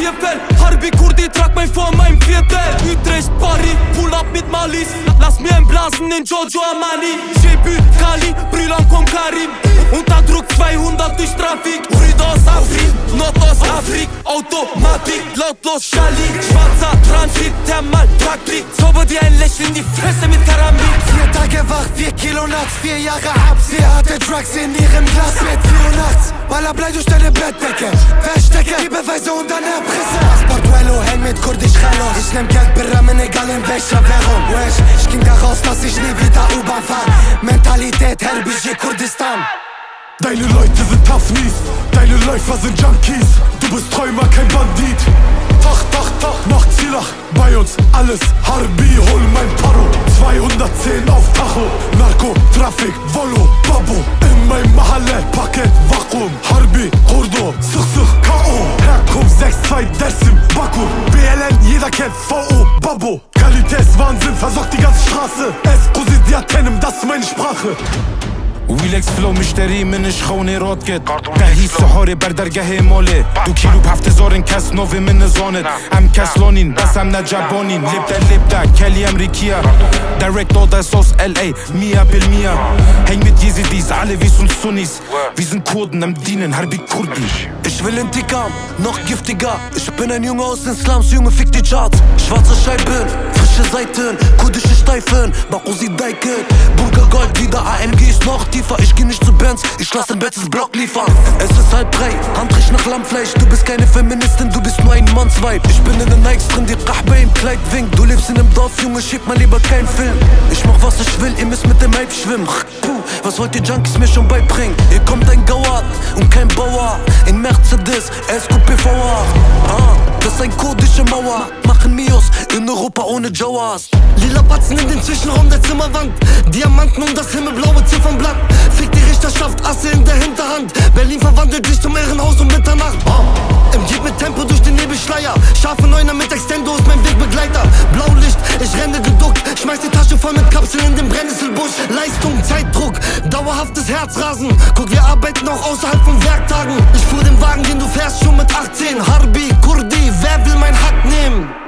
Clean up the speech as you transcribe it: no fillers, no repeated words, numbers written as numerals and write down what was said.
Tierfell. Harbi Kurdi, trag mein vor meinem Viertel. Utrecht, Paris, pull up mit Malis. Lass mir einblasen in Giorgio Armani. Jebü, Kali, Brilon, Karim. Unter Druck 200 durch Trafik. Uridos, Afrik, Nordostafrik. Automatik, lautlos, Schali. Schwarzer Transit, Thermal, Praktik. Zauber dir ein Lächeln in die Fresse mit Karamid. 4 Tage wach, 4 Kilo nachts, 4 Jahre Habs. Sehr harte Drugs in ihrem Glas mit 4 Uhr nachts. Baller bleib durch deine Bettdecke. Verstecke die Beweise und dann Erpresse. Passportuelo, häng mit Kurdisch Chalos. Ich nehm Geld berammen, egal in welcher Währung. Wesh, ich ging da raus, dass ich nie wieder U-Bahn fahr. Mentalität, Herbische Kurdistan. Deine Leute sind Toughness, deine Läufer sind Junkies. Du bist Träumer, kein Bandit. Macht Zielach, bei uns alles Harbi, hol mein Paro. 210 auf Tacho, Narco, Trafik, Volo, Babo. In meinem Mahalle, Paket, Vakuum. Harbi, Kurdo, Such, K.O. Herkunft 6-2, Dersim, Baku. BLN, jeder kennt V.O., Babo. Qualitätswahnsinn, versorgt die ganze Straße. Eskusidiatenim, das ist meine Sprache. ويلكس فلو مشتري من شخوني رودكت دهي سحوري بردرگه موله 2 كيلو بهفتزارن كس نوفي من زانت هم كسلونين بس هم نجابانين لبدا كالي امريكيا Direct oder aus L.A. 100%. Häng mit Jezidis, alle wir sind Sunnis. Wir sind Kurden am Dienen, Harbi Kurdi. Ich will Intikam, noch giftiger. Ich bin ein Junge aus den Slums, Junge fick die Charts. Schwarze Scheiben, frische Seiten, kurdische Steifen, Bakusi Daiket. Burger Gold, wieder AMG ist noch tiefer. Ich geh nicht zu Bands, ich lass den Betzes Block liefern. Es ist 2:30, Handrich nach Lammfleisch. Du bist keine Feministin, du bist nur ein Mannsweib. Ich bin in den Nikes drin, die Kahbe im Kleid winkt. Du lebst in dem Dorf, Junge, schieb mal lieber keinen Film. Ich mach was ich will, ihr müsst mit dem Hype schwimmen. Was wollt ihr Junkies mir schon beibringen? Hier kommt ein Gauard und kein Bauer. In Mercedes, SQPVA. Das ist ein kurdische Mauer. Machen Mios in Europa ohne Jawas. Lila Batzen in den Zwischenraum der Zimmerwand. Diamanten um das himmelblaue Ziffernblatt. Fick die Richterschaft, Asse in der Hinterhand. Berlin verwandelt sich zum Irrenhaus um Mitternacht. Im Jeep mit Tempo durch den Nebelschleier. Scharfe Neuner mit Extendo ist mein Wegbegleiter. Blaulicht, ich renne geduckt. Schmeiß die Tasche voll mit Kapseln in den Brennnesselbusch. Leistung, Zeitdruck, dauerhaftes Herzrasen. Guck, wir arbeiten auch außerhalb von Werktagen. Ich fuhr den Wagen, den du fährst, schon mit 18. Harbi, Kurdi, wer will mein Hack nehmen?